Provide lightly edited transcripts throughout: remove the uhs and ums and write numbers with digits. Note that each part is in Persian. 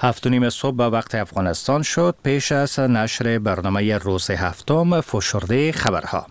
7:30 صبح به وقت افغانستان شد. پیش از نشر برنامه روز هفتم فشرده خبرها.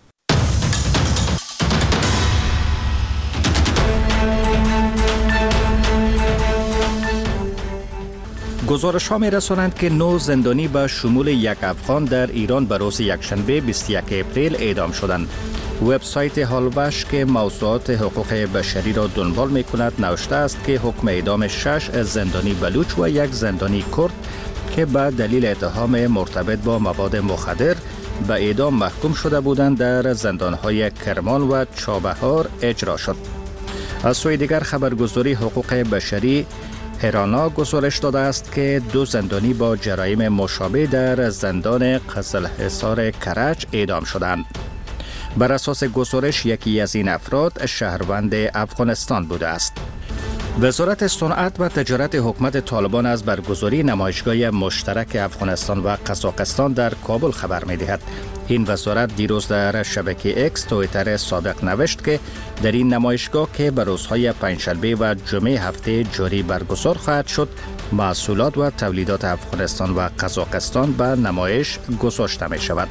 گزارش ها می رسانند که 9 زندانی به شمول یک افغان در ایران به روز یکشنبه 21 اپریل اعدام شدند. وبسایت هالوش که موضوعات حقوق بشری را دنبال می کند نوشته است که حکم اعدام 6 زندانی بلوچ و یک زندانی کرد که به دلیل اتهام مرتبط با مواد مخدر به اعدام محکوم شده بودند در زندانهای کرمان و چابهار اجرا شد. از سوی دیگر خبرگزاری حقوق بشری هرانا گزارش داده است که 2 زندانی با جرایم مشابه در زندان قزلحصار کرج اعدام شدند. بر اساس گزارش یکی از این افراد شهروند افغانستان بوده است. وزارت صنعت و تجارت حکومت طالبان از برگزاری نمایشگاه مشترک افغانستان و قزاقستان در کابل خبر می‌دهد. این وزارت دیروز در شبکه اکس توییتر صادق نوشت که در این نمایشگاه که به روزهای پنجشنبه و جمعه هفته جاری برگزار خواهد شد، محصولات و تولیدات افغانستان و قزاقستان به نمایش گذاشته می شود.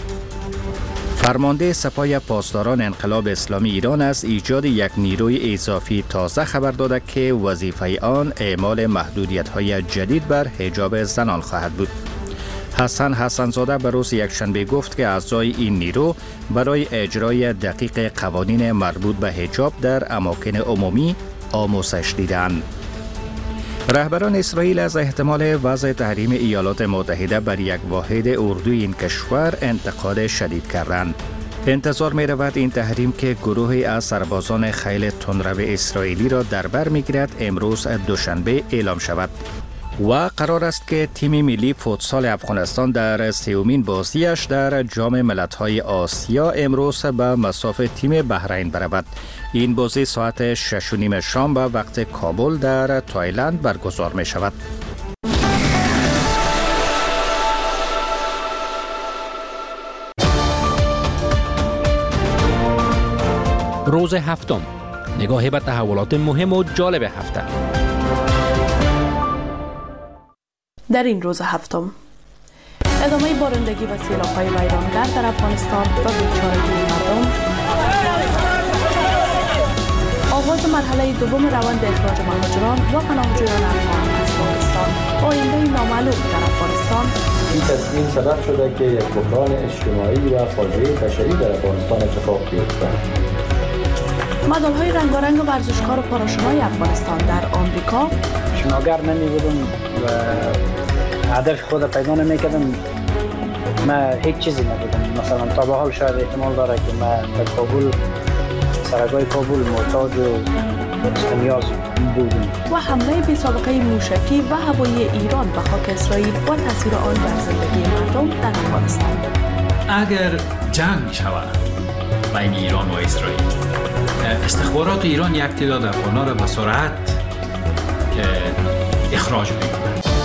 فرمانده سپاه پاسداران انقلاب اسلامی ایران از ایجاد یک نیروی اضافی تازه خبر داده که وظیفه آن اعمال محدودیت‌های جدید بر حجاب زنان خواهد بود. حسن حسن‌زاده به روز یکشنبه گفت که اعضای این نیرو برای اجرای دقیق قوانین مربوط به حجاب در اماکن عمومی آموزش دیدند. رهبران اسرائیل از احتمال وضع تحریم ایالات متحده بر یک واحد اردوی این کشور انتقاد شدید کردند. انتظار می رود این تحریم که گروهی از سربازان خیل تندرو اسرائیلی را در بر می گیرد امروز دوشنبه اعلام شود. و قرار است که تیم ملی فوتسال افغانستان در 3مین بازیش در جام ملت‌های آسیا امروز به مصاف تیم بحرین برود. این بازی ساعت 6:30 شام به وقت کابل در تایلند برگزار می شود. روز هفتم، نگاهی به تحولات مهم و جالب هفته. در این روز هفتم ادامه بارندگی و سیلاب‌های ویرانگر در افغانستان و بیچارگی مردم، آغاز مرحله دوم روند اخراج مهاجران و پناهجویان افغان از پاکستان، آینده نامعلوم در افغانستان. این تصمیم سبب شده که یک بحران اجتماعی و فاجعه بشری در افغانستان اتفاق بیفتد. مدال‌های رنگارنگ ورزشکار و پاراشونای افغانستان در آمریکا. شناگر نمی‌بودم و هدف خود پیدا نمی‌کردم. من هیچ چیزی ندیدم. مثلا تا به حال شاید احتمال داره که من در کابل، سرگاه کابل محتاج و نیاز بودم. و حمله بی سابقه موشکی و هوایی ایران به خاک اسرائیل و تاثیر آن بر زندگی مردم در افغانستان. اگر جنگ شود بین ایران و اسرائیل، استخبارات ایران یک تعداد افغان‌ها را به سرعت اخراج می‌کنند.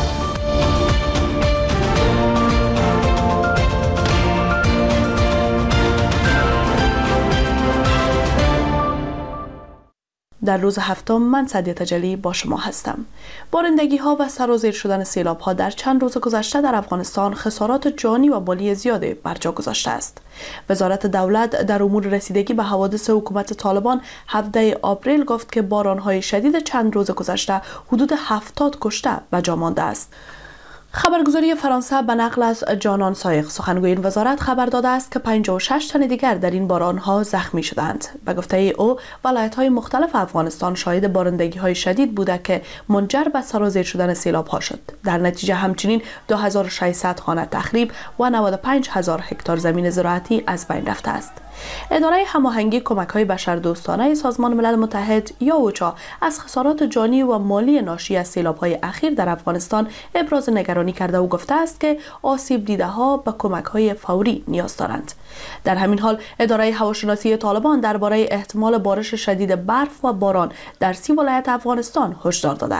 در روز هفتم من سعدیه تجلی با شما هستم. بارندگی ها و سر و زیر شدن سیلاب ها در چند روز گذشته در افغانستان خسارات جانی و مالی زیادی بر جا گذاشته است. وزارت دولت در امور رسیدگی به حوادث حکومت طالبان 17 آپریل گفت که باران های شدید چند روز گذشته حدود 70 کشته و جا مانده است. خبرگزاری فرانسه به نقل از جانان سایق سخنگوی این وزارت خبر داده است که 56 تن دیگر در این باران‌ها زخمی شدند. به گفته او، ولایت‌های مختلف افغانستان شاهد بارندگی‌های شدید بوده که منجر به سرازیر شدن سیلاب‌ها شد. در نتیجه همچنین 2600 خانه تخریب و 95000 هکتار زمین زراعتی از بین رفته است. اداره هماهنگی کمک‌های بشردوستانه سازمان ملل متحد یا اوچا از خسارات جانی و مالی ناشی از سیلاب‌های اخیر در افغانستان ابراز نگرانی کرده و گفته است که آسیب دیده‌ها به کمک‌های فوری نیاز دارند. در همین حال اداره هواشناسی طالبان درباره احتمال بارش شدید برف و باران در 30 ولایت افغانستان هشدار داده است.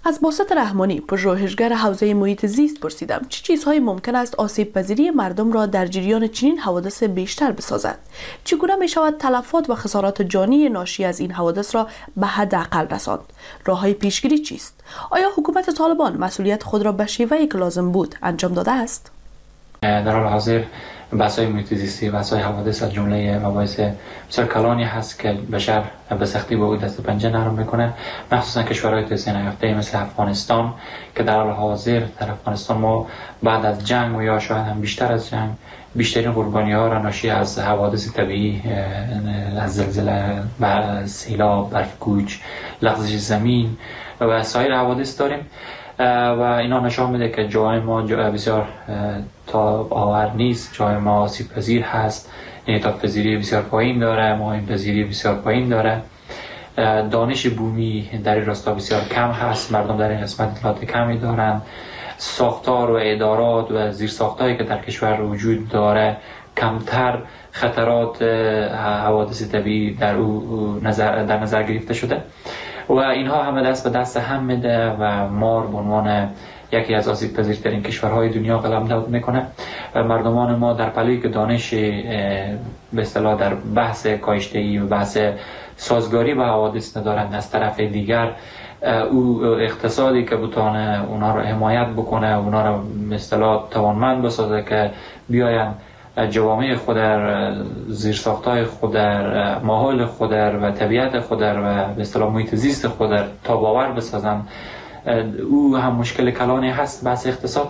از باسط رحمانی، پژوهشگر حوزه محیط زیست پرسیدم چه چیزهایی ممکن است آسیب پذیری مردم را در جریان چنین حوادث بیشتر بسازد؟ چگونه می شود تلفات و خسارات جانی ناشی از این حوادث را به حداقل رساند؟ راههای پیشگیری چیست؟ آیا حکومت طالبان مسئولیت خود را به شیوهی که لازم بود انجام داده است؟ در حال حاضر بحث‌های محیط زیستی، بحث‌های حوادث از جمله مباحث بسیار کلانی هست که بشر به سختی به او دست و پنجه نرم میکنه، مخصوصا کشورهای توسعه نیافته مثل افغانستان که در حال حاضر در افغانستان ما بعد از جنگ و یا شاید هم بیشتر از جنگ بیشترین قربانی ها را ناشی از حوادث طبیعی، از زلزله، سیلاب، برف‌کوچ، لغزش زمین و سایر حوادث داریم و اینا نشان میده که جای ما بسیار تاب آور نیست، جای ما آسیب پذیر هست، انعطاف پذیری بسیار پایین داره، مهاجم پذیری بسیار پایین داره، دانش بومی در این راستا بسیار کم هست، مردم در این قسمت اطلاعات کمی دارن، ساختار و ادارات و زیرساختایی که در کشور وجود داره کمتر خطرات حوادث طبیعی در نظر گرفته شده و اینها همه دست به دست هم میده و ما به عنوان یکی از آسیب پذیرترین کشورهای دنیا قلمداد میکنه و مردمان ما در پلوی که دانش به اصطلاح در بحث کاشته‌ای و بحث سازگاری با حوادث ندارند، از طرف دیگر او اقتصادی که بتونه اونا رو حمایت بکنه، اونا رو به اصطلاح توانمند بسازه که بیاین جوامع خود در زیرساختای خود در ماحول خود و طبیعت خود و به اصطلاح محیط زیست خود تاب‌آور بسازن، او هم مشکل کلانی هست. بحث اقتصاد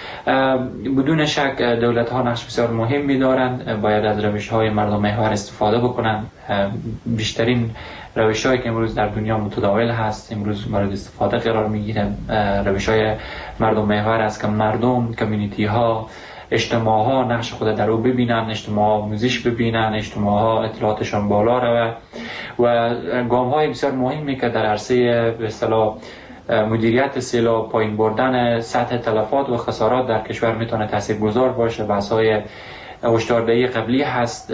بدون شک دولت ها نقش بسیار مهمی دارند، باید از روش های مردم محور استفاده بکنن. بیشترین روش هایی که امروز در دنیا متداول هست امروز مورد استفاده قرار میگیره روش های مردم محور است که مردم، کمیونیتی ها، اجتماع ها نقش خود در او ببینن، اجتماع ها موزش ببینن، اجتماع ها اطلاعاتشان بالا روه و گام های بسیار مهمی که در عرصه به اصطلاح مدیریت سیلاب، پایین بردن سطح تلفات و خسارات در کشور میتونه تاثیرگذار باشه. بحث‌های هشداردهی قبلی هست،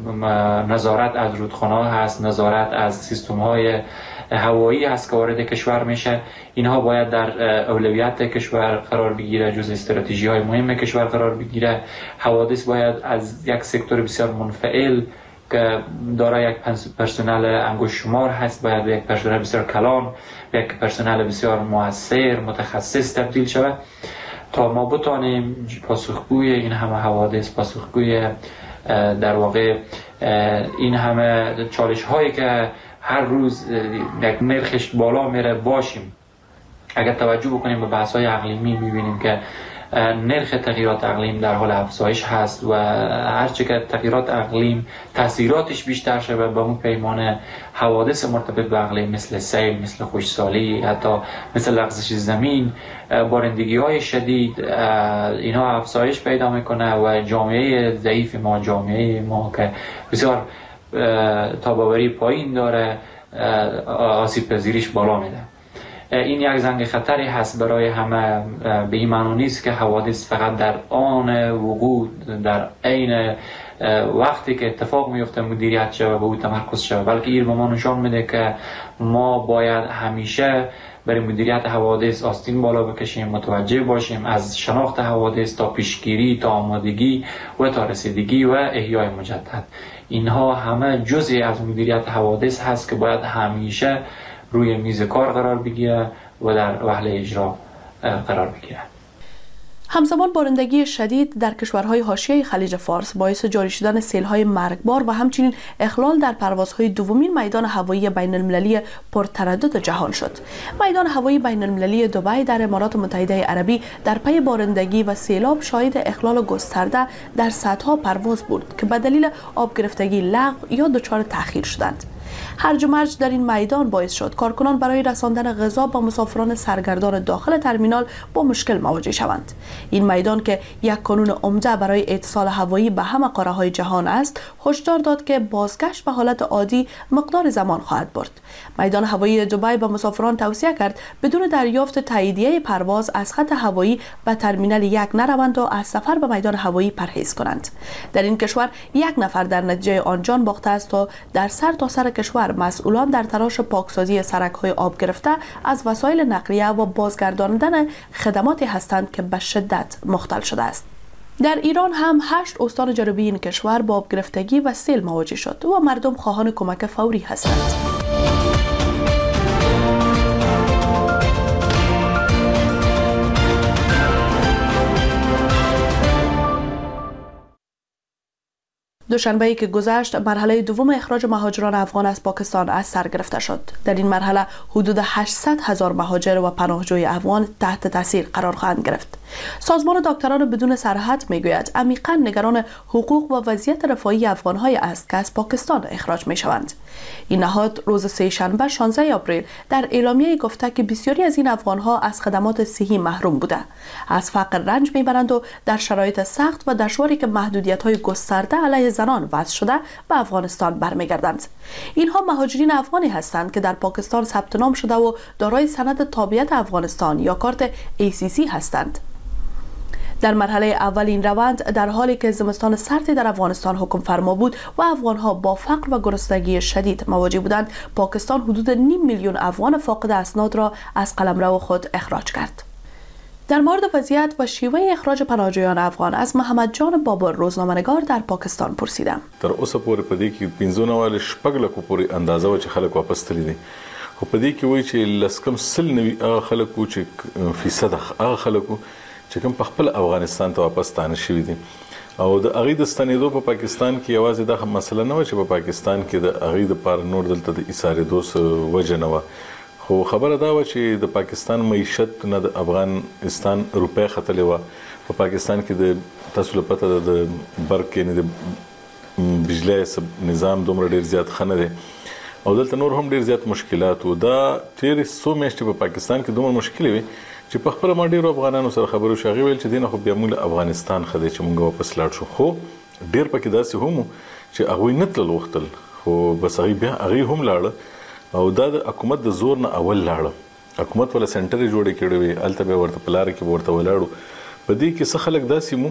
نظارت از رودخانه‌ها هست، نظارت از سیستم‌های هوایی هست که وارد کشور میشه. اینها باید در اولویت کشور قرار بگیره، جزء استراتژی‌های مهم کشور قرار بگیره. حوادث باید از یک سکتور بسیار منفعل که دارای یک پرسنل انگشت شمار هست باید یک پرسنل بسیار کلان، یک پرسنل بسیار مؤثر متخصص تبدیل شود تا ما بتانیم پاسخگوی این همه حوادث، پاسخگوی در واقع این همه چالش هایی که هر روز یک نرخش بالا میره باشیم. اگر توجه بکنیم به بحث های اقلیمی میبینیم که نرخ تغییرات اقلیم در حال افزایش هست و هرچه که تغییرات اقلیم تاثیراتش بیشتر شده به اون پیمانه حوادث مرتبط به اقلیم مثل سیل، مثل خشکسالی، حتی مثل لغزش زمین، بارندگی های شدید، اینها افزایش پیدا میکنه و جامعه ضعیف ما، جامعه ما که بسیار تاباوری پایین داره، آسیب پذیریش بالا میده. این یک زنگ خطری هست برای همه. به این معنی نیست که حوادث فقط در آن وقوع در عین وقتی که اتفاق میفته مدیریت شود و به او تمرکز شود، بلکه این به ما نشان میده که ما باید همیشه برای مدیریت حوادث آستین بالا بکشیم، متوجه باشیم از شناخت حوادث تا پیشگیری تا آمادگی و تا رسیدگی و احیای مجدد. اینها همه جزئی از مدیریت حوادث هست که باید همیشه روی میز کار قرار بگیره و در وهله اجرا قرار بگیره. همزمان بارندگی شدید در کشورهای حاشیه خلیج فارس باعث جاری شدن سیل‌های مرگبار و همچنین اخلال در پروازهای دومین میدان هوایی بین المللی پرتردد جهان شد. میدان هوایی بین المللی دبی در امارات متحده عربی در پی بارندگی و سیلاب شاهد اخلال گسترده در صدها پرواز بود که به دلیل آب گرفتگی لغو یا دچار تأخیر شدند. هرج و مرج در این میدان باعث شد کارکنان برای رساندن غذا با مسافران سرگردان داخل ترمینال با مشکل مواجه شوند. این میدان که یک کانون عمده برای اتصال هوایی به همه قاره‌های جهان است، هشدار داد که بازگشت به حالت عادی مقدار زمان خواهد برد. میدان هوایی دبی به مسافران توصیه کرد بدون دریافت تاییدیه پرواز از خط هوایی به ترمینال 1 نروند و از سفر به میدان هوایی پرهیز کنند. در این کشور یک نفر در نتیجه آن جان باخته است و در سر تا سر کشور مسئولان در تلاش پاکسازی سرک‌های آب گرفته از وسایل نقلیه و بازگرداندن خدماتی هستند که به شدت مختل شده است. در ایران هم 8 استان جنوبی این کشور با آب گرفتگی و سیل مواجه شد و مردم خواهان کمک فوری هستند. دوشنبه‌ای که گذشت مرحله دوم اخراج مهاجران افغان از پاکستان از سر گرفته شد. در این مرحله حدود 800,000 مهاجر و پناهجوی افغان تحت تاثیر قرار خواهند گرفت. سازمان دکتران بدون سرحد میگوید عمیقاً نگران حقوق و وضعیت رفاهی افغان‌های است که از پاکستان اخراج می‌شوند. این نهاد روز سه‌شنبه 16 آپریل در اعلامیه گفته که بسیاری از این افغان‌ها از خدمات صحی محروم بوده، از فقر رنج می‌برند و در شرایط سخت و دشواری که محدودیت‌های گسترده علیه زنان وضع شده به افغانستان برمیگردند. اینها مهاجرین افغانی هستند که در پاکستان ثبت نام شده و دارای سند تابعیت افغانستان یا کارت ACC هستند. در مرحله اول این روند در حالی که زمستان سردی در افغانستان حکم فرما بود و افغانها با فقر و گرسنگی شدید مواجه بودند، پاکستان حدود 5 میلیون افغان فاقد اسناد را از قلمرو خود اخراج کرد. در مورد وضعیت و شیوه اخراج پناهجویان افغان از محمد جان بابر روزنامه‌نگار در پاکستان پرسیدم. تر اوسه پورې په دې کې 15 شپږ لکو پورې اندازه و چې خلک واپس تللي دي. خو په دې کې وایي چې لسکم سل نوي هغه خلکو چې فیصد هغه خلکو چې کوم په خپل افغانستان ته واپس ستانه شوي دي او د هغې د ستنېدو په پاکستان کې یوازې دا مسله نه وه چې په پاکستان کې د هغې دپاره نور دلته د ایسارېدو څه وجه نه وه، خو خبره دا وه چې د پاکستان معیشت نه د افغانستان روپۍ ختلې وه. په پاکستان کې د تاسو له پته ده د برق یعنې د بجلی نظام دومره ډېر زیات ښه نه دی او دلته نور هم ډېر زیات مشکلات وو. دا تېرې څو میاشتې په پاکستان کې دومره مشکلې وې چې په خپله ما ډېرو افغانانو سره خبرې وشوې. هغې ویل چې دې نه خو بیا موږ له افغانستان ښه دی چې موږ واپس لاړ شو، خو ډېر پکې داسې هم وو چې هغوی نه تلل غوښتل، خو بس هغوی هم لاړه او دا د حکومت د زور نه اول لاړه. حکومت ولا سنټرې جوړې کړې وې، هلته بیا ورته په لاره کې به ورته ولاړو. په دې کې څه خلک داسې مو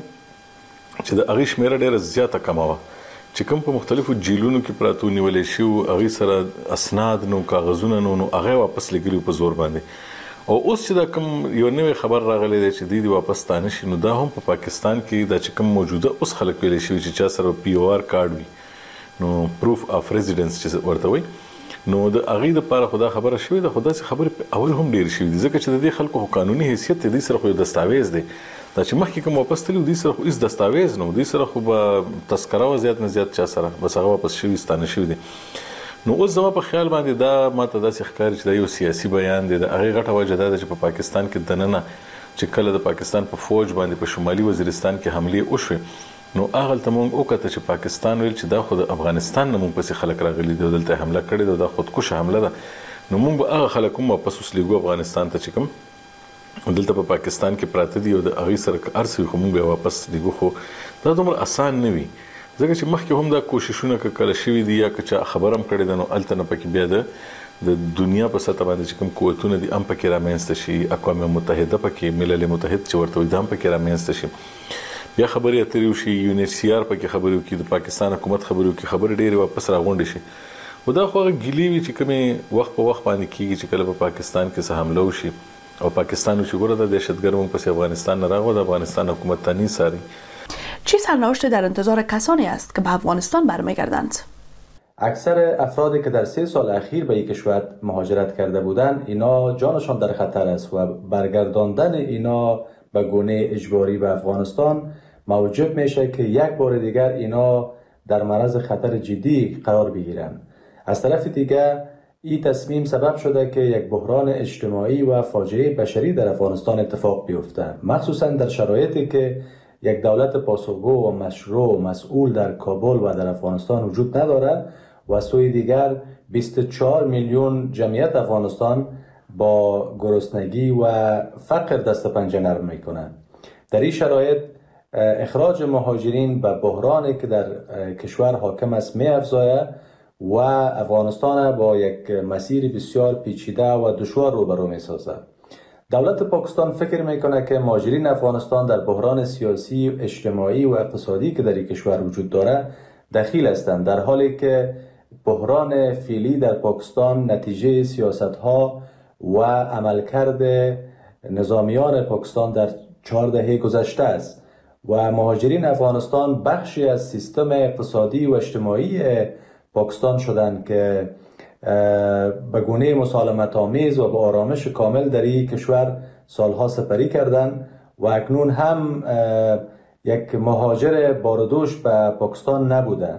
چې د هغې شمېره ډېره زیاته کمه وه چې کوم په مختلفو جیلونو کې پراته نیولې شوي، هغې سره اسناد نو کاغذونه نو هغه یې واپس لګلي په زور باندې. او اوس چې دا کوم یو نوی خبر راغلی دی چې دوی واپس ستانه شي، نو دا هم په پاکستان کې دا چې کوم موجوده اوس خلک ویلی شوي چې چا سره POR کارډ وي، نو پروف اف ریزیډنس چې ورته وایي، نو د هغې دپاره خو دا خبره شوې ده. خو داسې خبرې اول هم ډېرې شوي دي ځکه چې د دې خلکو خو قانوني حیثیت دی، دوی سره خو یو دستاویز دی. دا چې مخکې کوم واپس تللي دوی سره خو هېڅ دستاویز نه و، دوی سره خو به تذکره وه زیات نه زیات چا سره، بس هغه واپس شوي ستانه شوي دي. نو اوس زما په خیال باندې دا ماته داسې ښکاري چې دا یو سیاسي بیان دی. د هغې غټه وجه دا ده چې په پاکستان کې دننه چې کله د پاکستان په فوج باندې په شمالي وزیرستان کې حملې وشوې، نو هغلته مونږ وکته چې پاکستان ویل چې دا خو د افغانستان نه مونږ پسې خلک راغلي دي او دلته حمله کړې ده، دا خودکشه حمله ده. نو مونږ به هغه خلک هم واپس اوس لیږو افغانستان ته چې کوم دلته په پاکستان کې پراته دي او د هغې سره که هر څه وي خو مونږ به یې واپس لیږو. خو دا دومره اسان نه وي ځکه چې مخکې هم دا کوششونه که کله شوي دي یا که چا خبر هم کړې ده، نو هلته نه پکې بیا د دنیا په سطح باندې چې کوم قوتونه دي هم پکې رامنځته شي، اقوام متحده پکې، ملل متحد چې ورته وایي دا هم پکې رامنځته شي، بیا خبرې اترې وشي، UNHCR پکې خبرې وکړي، د پاکستان حکومت خبرې وکړي، خبرې ډېرې واپس راغونډې شي. خو دا خو هغه ګیلې وي چې کومې وخت په وخت باندې کېږي چې کله په پاکستان کې څه حمله وشي او پاکستان چې ګوره دا دهشتګرد موږ پسې افغانستان نه راغلو، د افغانستان حکومت ته نیساري. چه سرنوشت در انتظار کسانی است که به افغانستان برمیگردند؟ اکثر افرادی که در 3 سال اخیر به این کشور مهاجرت کرده بودند، اینا جانشان در خطر است و برگرداندن اینا به گونه اجباری به افغانستان موجب میشه که یک بار دیگر اینا در معرض خطر جدی قرار بگیرند. از طرف دیگر این تصمیم سبب شده که یک بحران اجتماعی و فاجعه بشری در افغانستان اتفاق بیفته، مخصوصا در شرایطی که یک دولت پاسخگو و مشروع مسئول در کابل و در افغانستان وجود ندارد و سوی دیگر 24 میلیون جمعیت افغانستان با گرسنگی و فقر دست پنجه نرم میکنند. در این شرایط اخراج مهاجرین به بحرانی که در کشور حاکم است می افزاید و افغانستان با یک مسیر بسیار پیچیده و دشوار روبرو می سازد. دولت پاکستان فکر میکنه که مهاجرین افغانستان در بحران سیاسی، اجتماعی و اقتصادی که در این کشور وجود داره دخیل هستند، در حالی که بحران فعلی در پاکستان نتیجه سیاست‌ها و عملکرد نظامیان پاکستان در 4 دهه گذشته است و مهاجرین افغانستان بخشی از سیستم اقتصادی و اجتماعی پاکستان شدند که به گونه مسالمت آمیز و به آرامش کامل در این کشور سالها سپری کردند و اکنون هم یک مهاجر باردوش به پاکستان نبوده.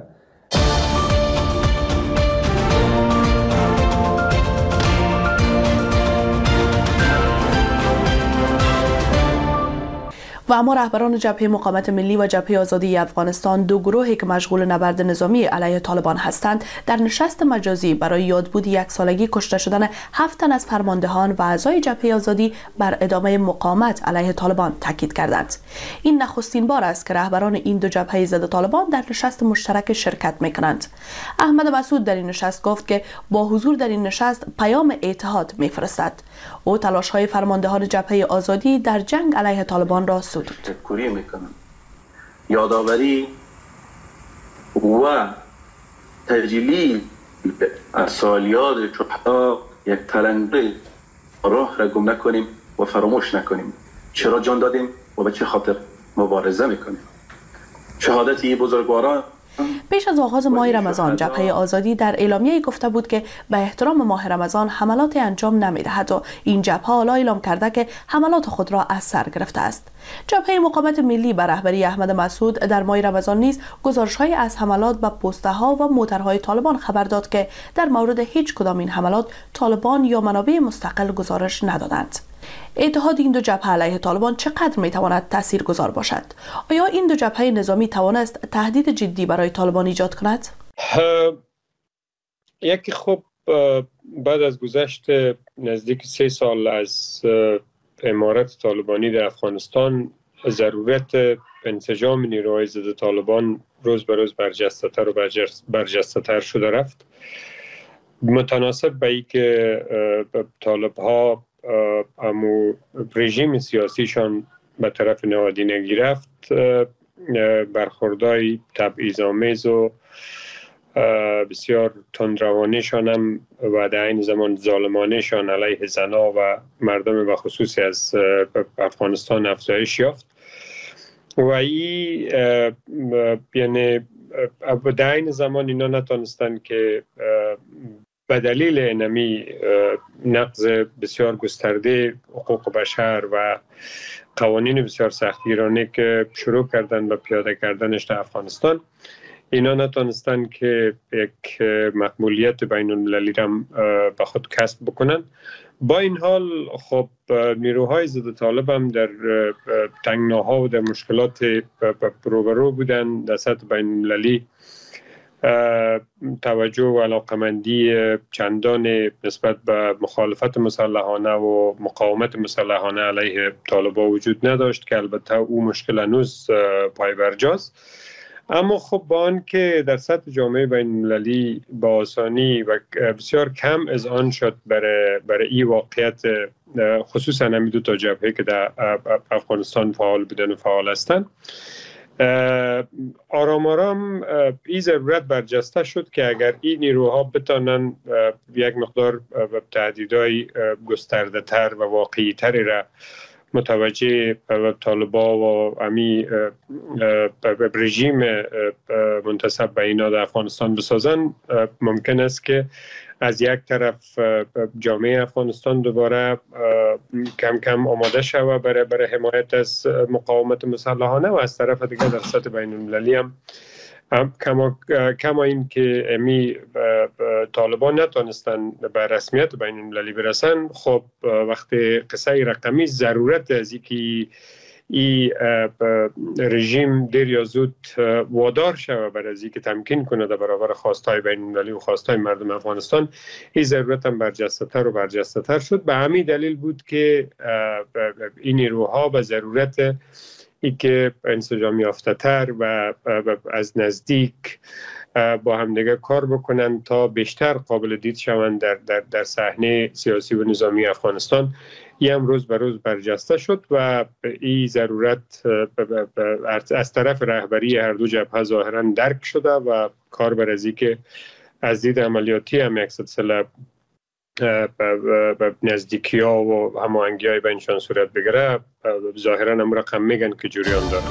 و اما رهبران جبهه مقاومت ملی و جبهه آزادی افغانستان، دو گروهی که مشغول نبرد نظامی علیه طالبان هستند، در نشست مجازی برای یادبود 1 سالگی کشته شدن 7 تن از فرماندهان و اعضای جبهه آزادی بر ادامه مقاومت علیه طالبان تاکید کردند. این نخستین بار است که رهبران این دو جبهه ضد طالبان در نشست مشترک شرکت می‌کنند. احمد مسعود در این نشست گفت که با حضور در این نشست پیام اتحاد می‌فرستد. او تلاش‌های فرماندهان جبهه آزادی در جنگ علیه طالبان را تشکری میکنم. یادآوری و تجلیل از سالیات شهدا یک تلنگه راه را گم نکنیم و فراموش نکنیم. چرا جان دادیم و به چه خاطر مبارزه میکنیم. شهادت این بزرگواران پیش از آغاز ماه رمضان جبهه آزادی در اعلامیه گفته بود که به احترام ماه رمضان حملات انجام نمی‌دهد و این جبهه حالا اعلام کرده که حملات خود را از سر گرفته است. جبهه مقاومت ملی به رهبری احمد مسعود در ماه رمضان نیز گزارش‌های از حملات به پست‌ها و موترهای طالبان خبر داد که در مورد هیچ کدام این حملات طالبان یا منابع مستقل گزارش ندادند. اتحاد این دو جبهه علیه طالبان چقدر میتواند تاثیرگذار باشد؟ آیا این دو جبهه نظامی توانست تهدید جدی برای طالبان ایجاد کند؟ یکی خب بعد از گذشت نزدیک 3 سال از امارت طالبانی در افغانستان، ضرورت انسجام نیروهای ضد طالبان روز به روز برجسته‌تر و برجسته‌تر شده رفت. متناسب به اینکه طالب‌ها امو رژیم سیاسیشان به طرف نهادینگی رفت، برخوردهای تبعیض‌آمیز و بسیار تندروانه‌شان هم و در این زمان ظالمانه‌شان علیه زنان و مردم و خصوصی از افغانستان افزایش یافت و این یعنی در این زمان اینا نتونستن که به دلیل انمی نقض بسیار گسترده حقوق بشر و قوانین بسیار سختگیرانه که شروع کردن به پیاده کردنش در افغانستان، اینا نتونستن که یک مقبولیت بین المللی را به خود کسب بکنن. با این حال خب نیروهای ضد طالب هم در تنگناها و در مشکلات روبرو بودن. در سطح بین المللی توجه و علاقمندی چندان نسبت به مخالفت مسلحانه و مقاومت مسلحانه علیه طالبان وجود نداشت که البته او مشکل هنوز پای برجاست. اما خب با آن که در سطح جامعه بین المللی با آسانی و بسیار کم از آن شد برای این واقعیت، خصوصا همین دو تا جبهه که در افغانستان فعال بودن و فعال هستند، آرام آرام این ضرورت برجسته شد که اگر این نیروها بتانن یک مقدار تهدیدهای گسترده تر و واقعی تری را متوجه طالبان و امی رژیم منتسب به اینا در افغانستان بسازن، ممکن است که از یک طرف جامعه افغانستان دوباره کم کم آماده شود برای حمایت از مقاومت مسلحانه و از طرف دیگر در سطح بین المللی هم کما این که امی طالبان نتونستن به رسمیت بین المللی برسن، خب وقتی قصه رقمی ضرورت از اینکه این رژیم دیر یا زود وادار شود برای از اینکه تمکین کنه در برابر خواستهای بین المللی و خواستهای مردم افغانستان، این ضرورت هم برجسته‌تر و برجسته‌تر شد. به همین دلیل بود که این نیروها به ضرورت ای که انسجام یافته‌تر و از نزدیک با همدیگه کار بکنن تا بیشتر قابل دید شوند در صحنه سیاسی و نظامی افغانستان، این هم روز به روز برجسته شد و این ضرورت از طرف رهبری هر دو جبهه ظاهرا درک شده و کار بر از این که از دید عملیاتی هم یک سلسله به نزدیکی ها و هماهنگی های بینشان صورت بگیره، ظاهرا هم رقم میگن که جریان داره.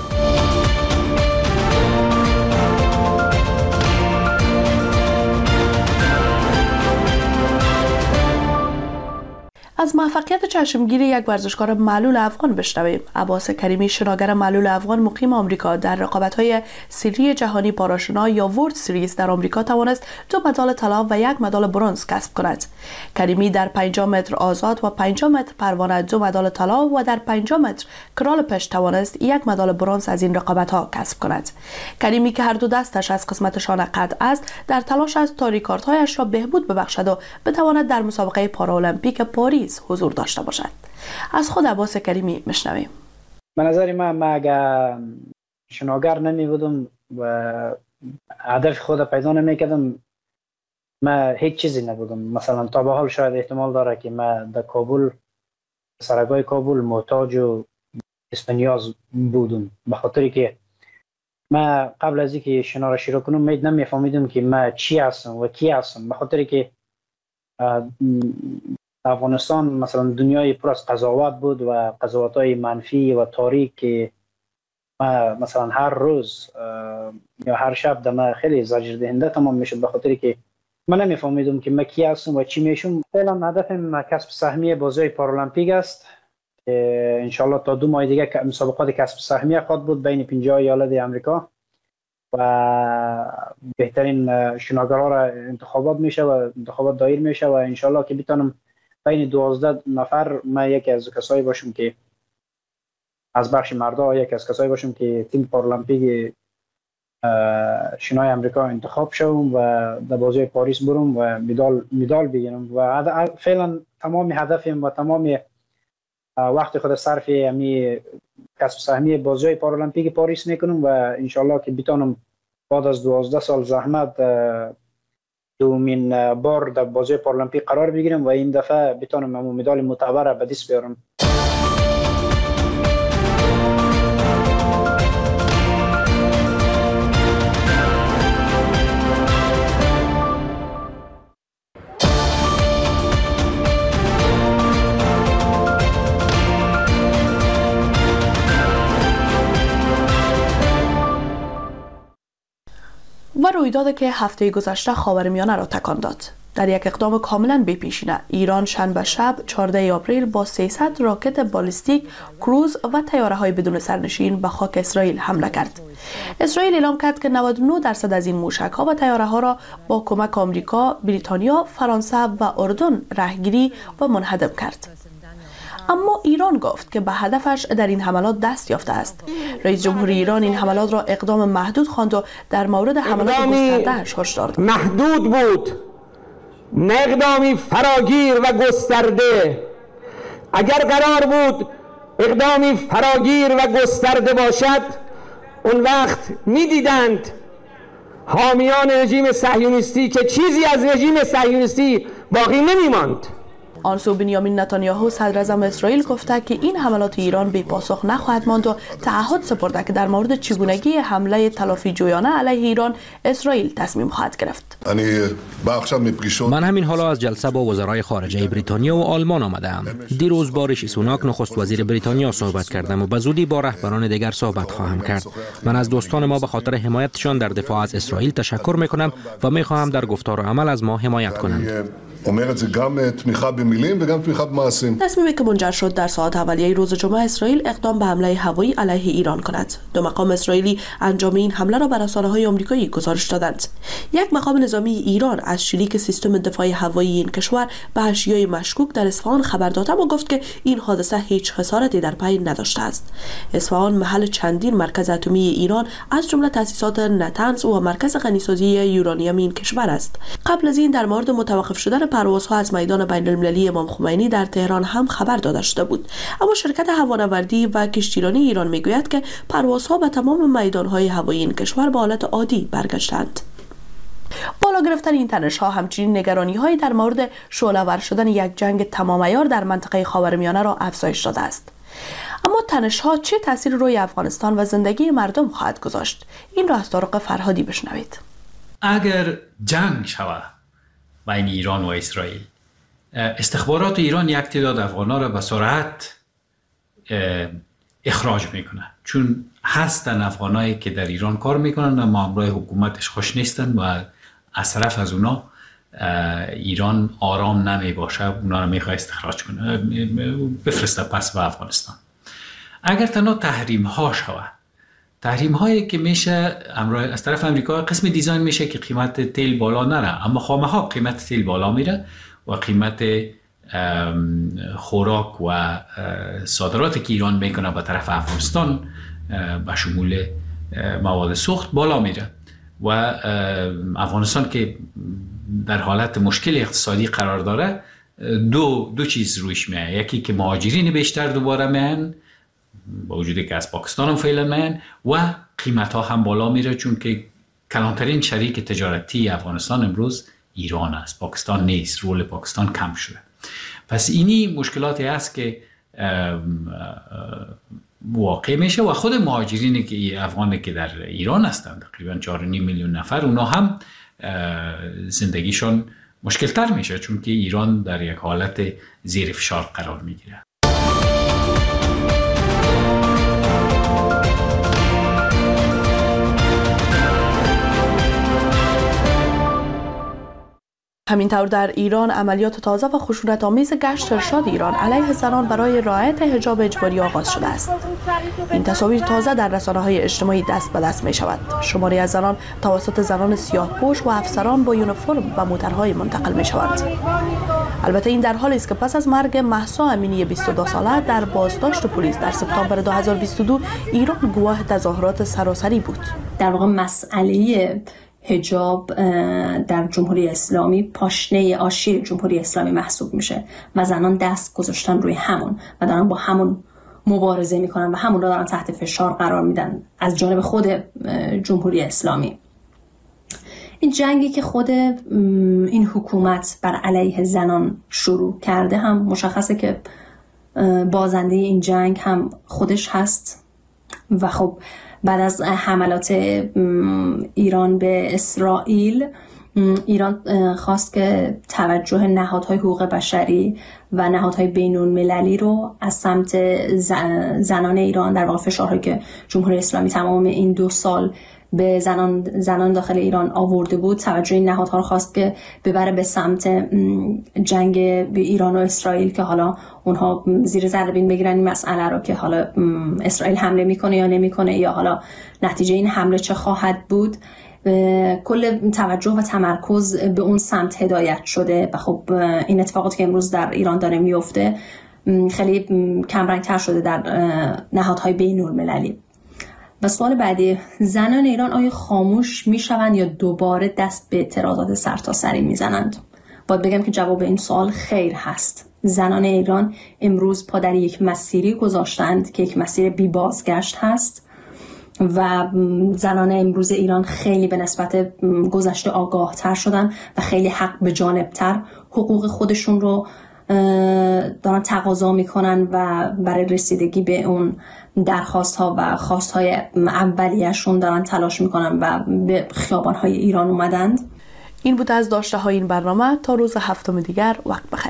از موفقیت چشمگیری یک ورزشکار معلول افغان بشنویم. عباس کریمی، شناگر معلول افغان مقیم آمریکا، در رقابت‌های سری جهانی پاراشنا یا ورلد سریز در آمریکا توانست 2 مدال طلا و 1 مدال برنز کسب کند. کریمی در 50 متر آزاد و 50 متر پروانه 2 مدال طلا و در 50 متر کرال پشت توانست 1 مدال برنز از این رقابت‌ها کسب کند. کریمی که هر دو دستش از قسمت شانه قطع است، در تلاش است تا ریکاردهایش را بهبود ببخشد و بتواند در مسابقه پارالمپیک پاریس حضور داشته باشد. از خود عباس کریمی میشنویم. به نظر من اگر شناگر نمی بودم و هدف خود پیدا نمی کردم، من هیچ چیزی نبودم. مثلا تا به حال شاید احتمال داره که من در کابل، سرگاه کابل محتاج و اسپانیاز بودم، به خاطری که من قبل از اینکه شنا را شروع کنم نمیفهمیدم که من چی هستم و کی هستم، به خاطری که افغانستان مثلا دنیای پر از قضاوت بود و قضاوت‌های منفی و تاریک که مثلا هر روز یا هر شب دم خیلی زجر دهنده تمام میشد، به خاطری که من نمیفهمیدم که من کی هستم و چی میشم. فعلا هدفم کسب سهمیه بازی پارالمپیک است. ان شاء الله تا 2 ماه دیگه مسابقات کسب سهمیه خواهد بود بین 50 ایالت آمریکا و بهترین شناگرها را انتخابات میشه و انتخابات دایر میشه و ان شاء الله که بتونم بین 12 نفر من یکی از کسایی باشم که از بخش مردا یکی از کسایی باشم که تیم پارالمپیک شنای آمریکا انتخاب شوم و در بازی پاریس برم و مدال بگیرم. و فعلا تمام هدفم و تمام وقت خود صرف امی کسب سهمیه بازی پارالمپیک پاریس میکنم و ان شاء الله که بتونم بعد از 12 سال زحمت دومین بار در بازی پارالمپیک قرار بگیرم و این دفعه بتونم مدال معتبر به دست بیارم. و رویدادی که هفته گذشته خاورمیانه را تکان داد. در یک اقدام کاملا بی‌پیشینه، ایران شنبه شب 14 آپریل با 300 راکت بالستیک، کروز و طیاره‌های بدون سرنشین به خاک اسرائیل حمله کرد. اسرائیل اعلام کرد که 99% از این موشک‌ها و طیاره‌ها را با کمک آمریکا، بریتانیا، فرانسه و اردن راهگیری و منهدم کرد. اما ایران گفت که به هدفش در این حملات دست یافته است. رئیس جمهور ایران این حملات را اقدام محدود خواند و در مورد حملات گسترده‌اش هشدار داد. محدود بود، نه اقدامی فراگیر و گسترده. اگر قرار بود اقدامی فراگیر و گسترده باشد، اون وقت می‌دیدند حامیان رژیم صهیونیستی که چیزی از رژیم صهیونیستی باقی نمی‌ماند. آن سو بنیامین نتانیاهو صدر اعظم اسرائیل گفته که این حملات ایران بی پاسخ نخواهد ماند و تعهد سپرده که در مورد چگونگی حمله تلافی جویانه علیه ایران اسرائیل تصمیم خواهد گرفت. من همین حالا از جلسه با وزرای خارجه بریتانیا و آلمان آمدم. دیروز با ریشی سوناک نخست وزیر بریتانیا صحبت کردم و به زودی با رهبران دیگر صحبت خواهم کرد. من از دوستان ما به خاطر حمایتشان در دفاع از اسرائیل تشکر میکنم و میخواهم در گفتار و عمل از ما حمایت کنند. تصمیمی که منجر شد در ساعات اولیه روز جمعه اسرائیل اقدام به حمله هوایی علیه ایران کند. 2 مقام اسرائیلی انجام این حمله را به رسانه‌های آمریکایی گزارش دادند. یک مقام نظامی ایران از شلیک سیستم دفاع هوایی این کشور به اشیای مشکوک در اصفهان خبر داد و گفت که این حادثه هیچ خسارتی در پی نداشته است. اصفهان محل چندین مرکز اتمی ایران از جمله تأسیسات نتنز و مرکز غنیسازی یورانیم این کشور است. قبل از این در مورد متوقف شدن پروازها از میدان بین المللی امام خمینی در تهران هم خبر داده شده بود، اما شرکت هوانوردی و کشتیرانی ایران میگوید که پروازها به تمام میدانهای هوایی این کشور به حالت عادی برگشتند. بالا گرفتن این تنش‌ها همچنین نگرانی‌هایی در مورد شعله‌ور شدن یک جنگ تمام عیار در منطقه خاورمیانه را افزایش داده است. اما تنش‌ها چه تأثیری روی افغانستان و زندگی مردم خواهد گذاشت؟ این را از طارق فرهادی بشنوید. اگر جنگ شود بین ایران و اسرائیل، استخبارات ایران یک تعداد افغان‌ها را به سرعت اخراج میکنه، چون هستن افغانایی که در ایران کار میکنن و مامورای حکومتش خوش نیستن و از طرف از اونا ایران آرام نمی باشه، اونا رو میخواد استخراج کنه، بفرسته پس به افغانستان. اگر تنها تحریم ها شود، تحریم هایی که میشه از طرف امریکا قسم دیزاین میشه که قیمت تیل بالا نره، اما خامه ها قیمت تیل بالا میره و قیمت خوراک و صادراتی که ایران میکنه به طرف افغانستان به شمول مواد سوخت بالا میره و افغانستان که در حالت مشکل اقتصادی قرار داره، دو چیز روش میاد. یکی که مهاجرین بیشتر دوباره میان با وجودی که از پاکستان هم فعلا میان و قیمت ها هم بالا میره، چون که کلانترین شریک تجارتی افغانستان امروز ایران است، پاکستان نیست، رول پاکستان کم شده. پس اینی مشکلاتی هست که واقع میشه و خود مهاجرینی که افغانی که در ایران هستند تقریبا 4.5 میلیون نفر، اونا هم زندگیشون مشکل تر میشه، چون که ایران در یک حالت زیر فشار قرار میگیره. همینطور در ایران عملیات تازه و خشونت‌آمیز گشت ارشاد ایران علیه زنان برای رعایت حجاب اجباری آغاز شده است. این تصاویر تازه در رسانه‌های اجتماعی دست به دست می‌شود. شماری از زنان توسط زنان سیاه‌پوش و افسران با یونیفرم و موترهای منتقل می‌شوند. البته این در حالی است که پس از مرگ مهسا امینی 22 ساله در بازداشت پلیس در سپتامبر 2022 ایران گواه تظاهرات سراسری بود. در واقع مسئله حجاب در جمهوری اسلامی پاشنه آشیل جمهوری اسلامی محسوب میشه و زنان دست گذاشتن روی همون و دارن با همون مبارزه میکنن و همون رو دارن تحت فشار قرار میدن از جانب خود جمهوری اسلامی. این جنگی که خود این حکومت بر علیه زنان شروع کرده هم مشخصه که بازنده این جنگ هم خودش هست و خب بعد از حملات ایران به اسرائیل، ایران خواست که توجه نهادهای حقوق بشری و نهادهای بین‌المللی رو از سمت زنان ایران، در واقع فشارهایی که جمهوری اسلامی تمام این 2 سال به زنان داخل ایران آورده بود، توجه این نهادها رو خواست که ببره به سمت جنگ به ایران و اسرائیل که حالا اونها زیر ذره بین بگیرن این مسئله رو که حالا اسرائیل حمله میکنه یا نمیکنه یا حالا نتیجه این حمله چه خواهد بود. کل توجه و تمرکز به اون سمت هدایت شده و خب این اتفاقاتی که امروز در ایران داره میفته خیلی کمرنگ‌تر شده در نهادهای بین‌المللی. و سوال بعدی، زنان ایران آیا خاموش میشوند یا دوباره دست به اعتراضات سرتاسری میزنند؟ باید بگم که جواب این سوال خیر هست. زنان ایران امروز پا در یک مسیری گذاشتند که یک مسیر بی بازگشت هست و زنان امروز ایران خیلی به نسبت گذشته آگاه تر شدن و خیلی حق به جانب تر حقوق خودشون رو دارن تقاضا میکنن و برای رسیدگی به اون درخواست ها و خواست های اولیه‌شون دارن تلاش میکنن و به خیابان های ایران اومدند. این بود از داشته های این برنامه. تا روز هفتم دیگر، وقت بخیر.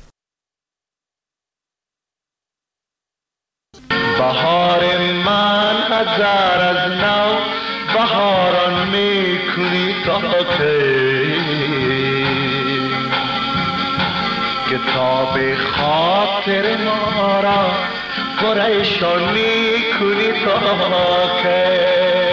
بهار من هزار از نو بهاران میکنی تا کتاب خاطر ما را پریشان میکنی تا که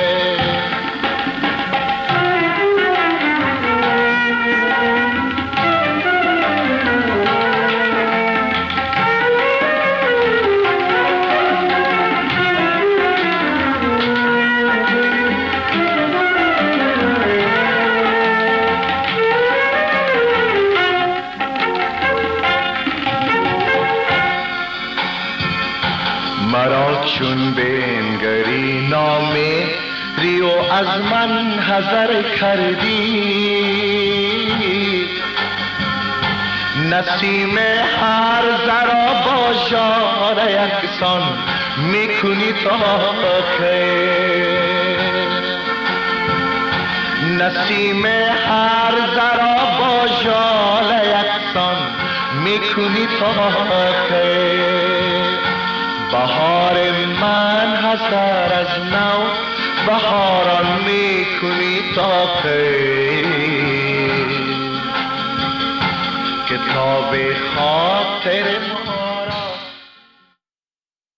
چون بنگری نامه ریو از من حذر کردی نسیم هر ذرا با ژاله یکسان میکنی تا که نسیم هر ذرا با ژاله یکسان میکنی تا که بهار من هزار از نو بهاران میکنی تا که کتاب خاطر